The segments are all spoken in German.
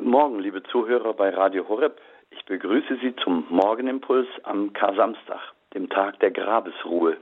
Guten Morgen, liebe Zuhörer bei Radio Horeb. Ich begrüße Sie zum Morgenimpuls am Kar-Samstag, dem Tag der Grabesruhe.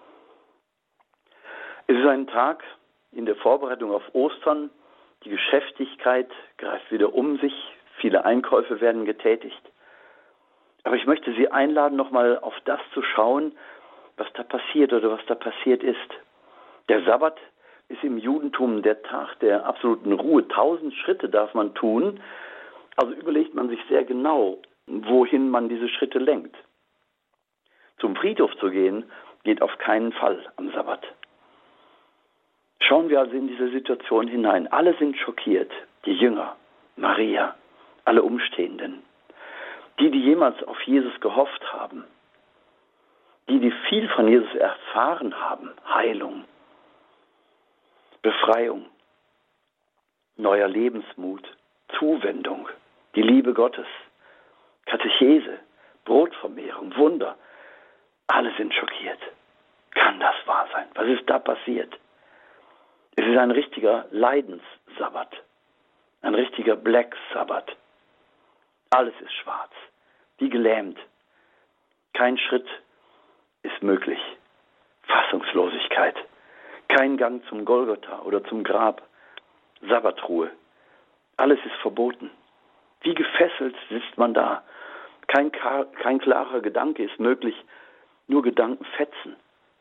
Es ist ein Tag in der Vorbereitung auf Ostern. Die Geschäftigkeit greift wieder um sich. Viele Einkäufe werden getätigt. Aber ich möchte Sie einladen, nochmal auf das zu schauen, was da passiert oder was da passiert ist. Der Sabbat ist im Judentum der Tag der absoluten Ruhe. 1000 Schritte darf man tun. Also überlegt man sich sehr genau, wohin man diese Schritte lenkt. Zum Friedhof zu gehen, geht auf keinen Fall am Sabbat. Schauen wir also in diese Situation hinein. Alle sind schockiert. Die Jünger, Maria, alle Umstehenden. Die jemals auf Jesus gehofft haben. Die viel von Jesus erfahren haben. Heilung, Befreiung, neuer Lebensmut, Zuwendung, die Liebe Gottes, Katechese, Brotvermehrung, Wunder. Alle sind schockiert. Kann das wahr sein? Was ist da passiert? Es ist ein richtiger Leidenssabbat, ein richtiger Black Sabbath. Alles ist schwarz, wie gelähmt. Kein Schritt ist möglich. Fassungslosigkeit. Kein Gang zum Golgotha oder zum Grab. Sabbatruhe. Alles ist verboten. Wie gefesselt sitzt man da. Kein klarer Gedanke ist möglich. Nur Gedankenfetzen.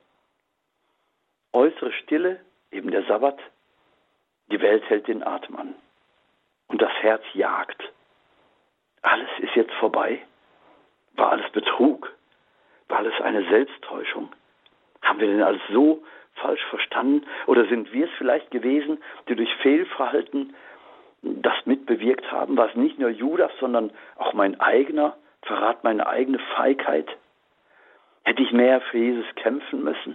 Äußere Stille, eben der Sabbat. Die Welt hält den Atem an. Und das Herz jagt. Alles ist jetzt vorbei. War alles Betrug? War alles eine Selbsttäuschung? Haben wir denn alles so falsch verstanden? Oder sind wir es vielleicht gewesen, die durch Fehlverhalten das mitbewirkt haben? War es nicht nur Judas, sondern auch mein eigener Verrat, meine eigene Feigheit? Hätte ich mehr für Jesus kämpfen müssen?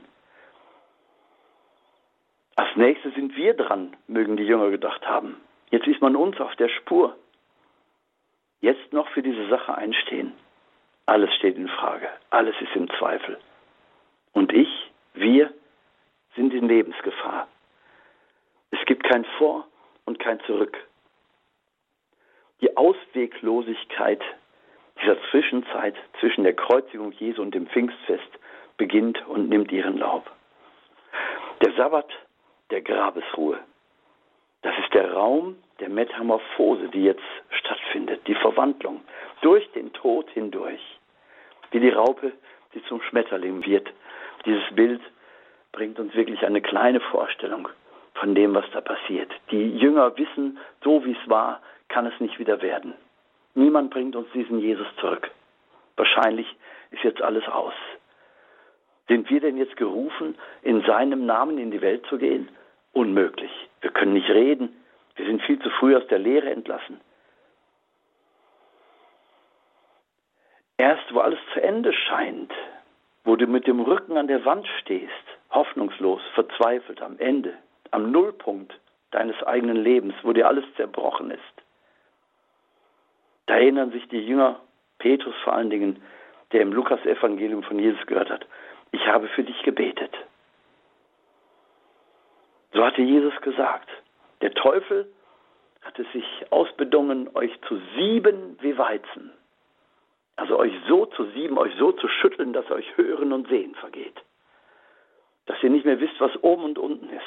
Als nächstes sind wir dran, mögen die Jünger gedacht haben. Jetzt ist man uns auf der Spur. Jetzt noch für diese Sache einstehen. Alles steht in Frage. Alles ist im Zweifel. Und wir sind in Lebensgefahr. Es gibt kein Vor und kein Zurück. Die Ausweglosigkeit dieser Zwischenzeit zwischen der Kreuzigung Jesu und dem Pfingstfest beginnt und nimmt ihren Lauf. Der Sabbat der Grabesruhe. Das ist der Raum der Metamorphose, die jetzt stattfindet. Die Verwandlung durch den Tod hindurch. Wie die Raupe, die zum Schmetterling wird. Dieses Bild bringt uns wirklich eine kleine Vorstellung von dem, was da passiert. Die Jünger wissen, so wie es war, kann es nicht wieder werden. Niemand bringt uns diesen Jesus zurück. Wahrscheinlich ist jetzt alles aus. Sind wir denn jetzt gerufen, in seinem Namen in die Welt zu gehen? Unmöglich. Wir können nicht reden. Wir sind viel zu früh aus der Lehre entlassen. Erst wo alles zu Ende scheint, wo du mit dem Rücken an der Wand stehst, hoffnungslos, verzweifelt am Ende, am Nullpunkt deines eigenen Lebens, wo dir alles zerbrochen ist. Da erinnern sich die Jünger, Petrus vor allen Dingen, der im Lukas-Evangelium von Jesus gehört hat, ich habe für dich gebetet. So hatte Jesus gesagt. Der Teufel hatte sich ausbedungen, euch zu sieben wie Weizen. Also euch so zu sieben, euch so zu schütteln, dass euch Hören und Sehen vergeht. Dass ihr nicht mehr wisst, was oben und unten ist.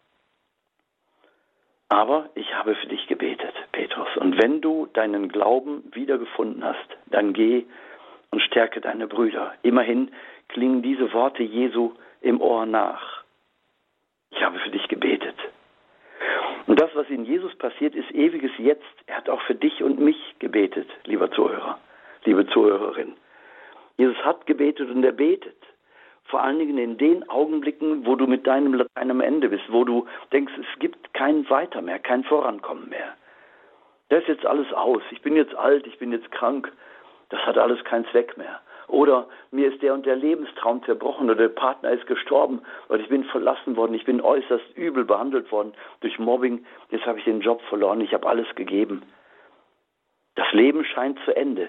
Aber ich habe für dich gebetet, Petrus. Und wenn du deinen Glauben wiedergefunden hast, dann geh und stärke deine Brüder. Immerhin klingen diese Worte Jesu im Ohr nach. Ich habe für dich gebetet. Und das, was in Jesus passiert, ist ewiges Jetzt. Er hat auch für dich und mich gebetet, lieber Zuhörer, liebe Zuhörerin. Jesus hat gebetet und er betet. Vor allen Dingen in den Augenblicken, wo du mit deinem Latein am Ende bist, wo du denkst, es gibt kein Weiter mehr, kein Vorankommen mehr. Das ist jetzt alles aus. Ich bin jetzt alt, ich bin jetzt krank. Das hat alles keinen Zweck mehr. Oder mir ist der und der Lebenstraum zerbrochen oder der Partner ist gestorben oder ich bin verlassen worden, ich bin äußerst übel behandelt worden durch Mobbing. Jetzt habe ich den Job verloren, ich habe alles gegeben. Das Leben scheint zu Ende.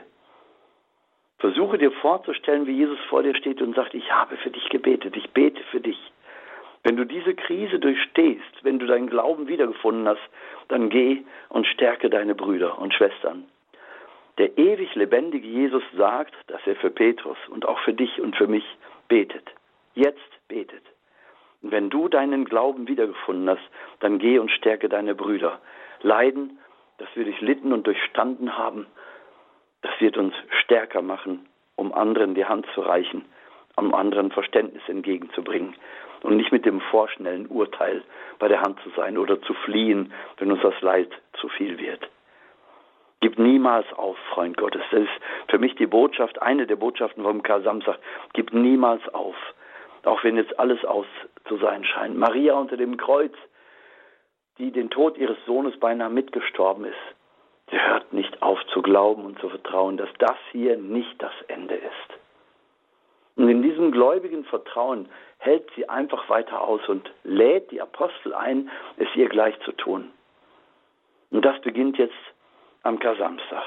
Versuche dir vorzustellen, wie Jesus vor dir steht und sagt, ich habe für dich gebetet, ich bete für dich. Wenn du diese Krise durchstehst, wenn du deinen Glauben wiedergefunden hast, dann geh und stärke deine Brüder und Schwestern. Der ewig lebendige Jesus sagt, dass er für Petrus und auch für dich und für mich betet. Jetzt betet. Und wenn du deinen Glauben wiedergefunden hast, dann geh und stärke deine Brüder. Leiden, das wir durchlitten und durchstanden haben, das wird uns stärker machen, um anderen die Hand zu reichen, um anderen Verständnis entgegenzubringen und nicht mit dem vorschnellen Urteil bei der Hand zu sein oder zu fliehen, wenn uns das Leid zu viel wird. Gib niemals auf, Freund Gottes. Das ist für mich die Botschaft, eine der Botschaften vom Kar-Samstag. Gib niemals auf, auch wenn jetzt alles aus zu sein scheint. Maria unter dem Kreuz, die den Tod ihres Sohnes beinahe mitgestorben ist, sie hört nicht auf zu glauben und zu vertrauen, dass das hier nicht das Ende ist. Und in diesem gläubigen Vertrauen hält sie einfach weiter aus und lädt die Apostel ein, es ihr gleich zu tun. Und das beginnt jetzt am Kar-Samstag.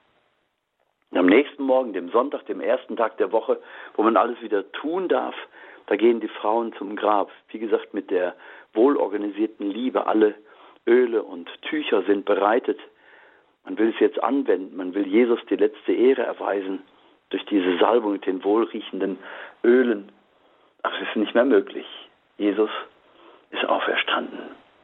Und am nächsten Morgen, dem Sonntag, dem ersten Tag der Woche, wo man alles wieder tun darf, da gehen die Frauen zum Grab. Wie gesagt, mit der wohlorganisierten Liebe. Alle Öle und Tücher sind bereitet. Man will es jetzt anwenden. Man will Jesus die letzte Ehre erweisen durch diese Salbung mit den wohlriechenden Ölen. Aber es ist nicht mehr möglich. Jesus ist auferstanden.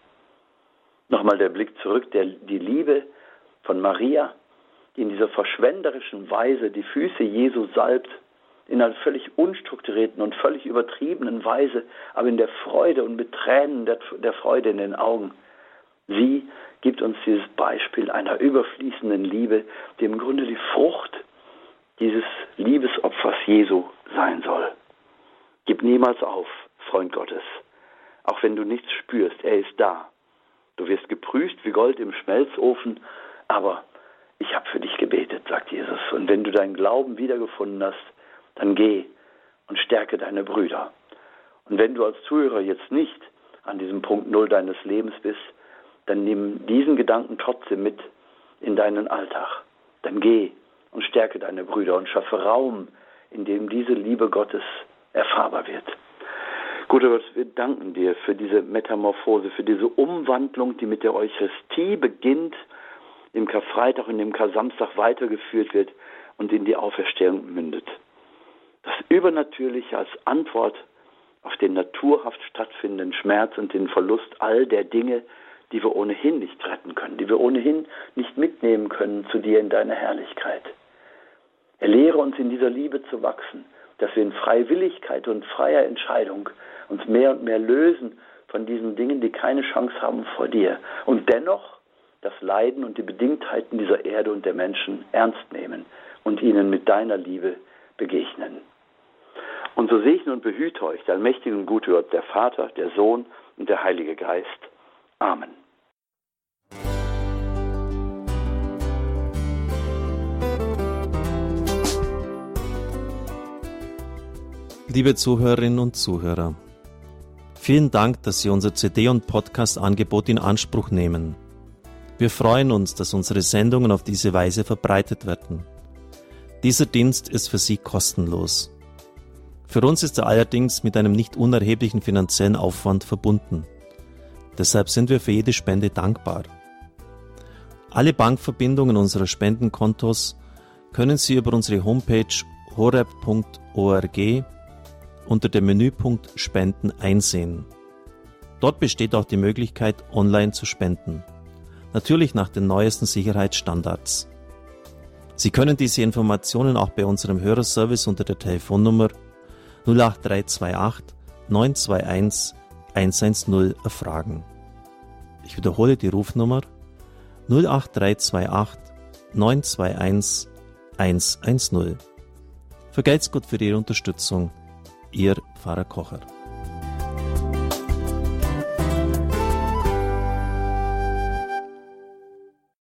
Nochmal der Blick zurück, die Liebe von Maria, die in dieser verschwenderischen Weise die Füße Jesu salbt, in einer völlig unstrukturierten und völlig übertriebenen Weise, aber in der Freude und mit Tränen der Freude in den Augen. Sie gibt uns dieses Beispiel einer überfließenden Liebe, die im Grunde die Frucht dieses Liebesopfers Jesu sein soll. Gib niemals auf, Freund Gottes, auch wenn du nichts spürst, er ist da. Du wirst geprüft wie Gold im Schmelzofen, aber ich habe für dich gebetet, sagt Jesus. Und wenn du deinen Glauben wiedergefunden hast, dann geh und stärke deine Brüder. Und wenn du als Zuhörer jetzt nicht an diesem Punkt Null deines Lebens bist, dann nimm diesen Gedanken trotzdem mit in deinen Alltag. Dann geh und stärke deine Brüder und schaffe Raum, in dem diese Liebe Gottes erfahrbar wird. Guter Gott, wir danken dir für diese Metamorphose, für diese Umwandlung, die mit der Eucharistie beginnt, im Karfreitag und im Kar-Samstag weitergeführt wird und in die Auferstehung mündet. Das Übernatürliche als Antwort auf den naturhaft stattfindenden Schmerz und den Verlust all der Dinge, die wir ohnehin nicht retten können, die wir ohnehin nicht mitnehmen können zu dir in deine Herrlichkeit. Lehre uns in dieser Liebe zu wachsen, dass wir in Freiwilligkeit und freier Entscheidung uns mehr und mehr lösen von diesen Dingen, die keine Chance haben vor dir und dennoch das Leiden und die Bedingtheiten dieser Erde und der Menschen ernst nehmen und ihnen mit deiner Liebe begegnen. Und so segne und behüte euch, der allmächtige und gute Gott, der Vater, der Sohn und der Heilige Geist. Amen. Liebe Zuhörerinnen und Zuhörer, vielen Dank, dass Sie unser CD- und Podcast-Angebot in Anspruch nehmen. Wir freuen uns, dass unsere Sendungen auf diese Weise verbreitet werden. Dieser Dienst ist für Sie kostenlos. Für uns ist er allerdings mit einem nicht unerheblichen finanziellen Aufwand verbunden. Deshalb sind wir für jede Spende dankbar. Alle Bankverbindungen unserer Spendenkontos können Sie über unsere Homepage horeb.org unter dem Menüpunkt Spenden einsehen. Dort besteht auch die Möglichkeit, online zu spenden. Natürlich nach den neuesten Sicherheitsstandards. Sie können diese Informationen auch bei unserem Hörerservice unter der Telefonnummer 08328 921 110 erfragen. Ich wiederhole die Rufnummer 08328 921 110. Vergelt's Gott für Ihre Unterstützung. Ihr Pfarrer Kocher.